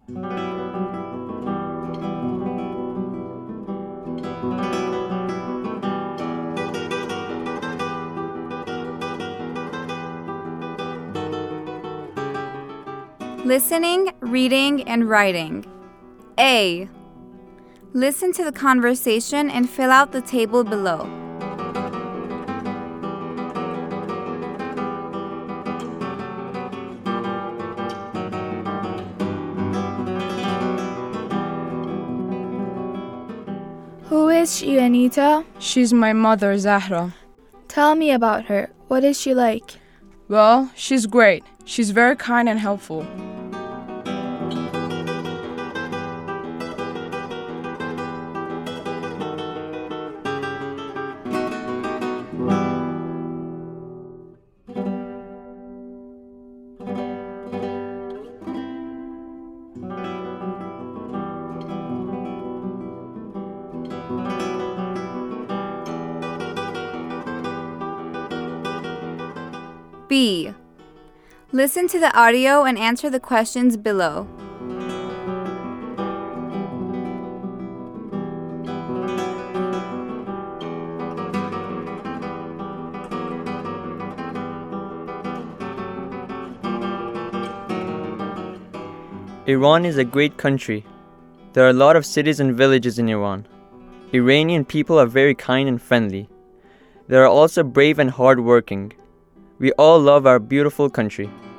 Listening, reading, and writing. A. Listen to the conversation and fill out the table below. Who is she, Anita? She's my mother, Zahra. Tell me about her. What is she like? Well, she's great. She's very kind and helpful. B. Listen to the audio and answer the questions below. Iran is a great country. There are a lot of cities and villages in Iran. Iranian people are very kind and friendly. They are also brave and hardworking. We all love our beautiful country.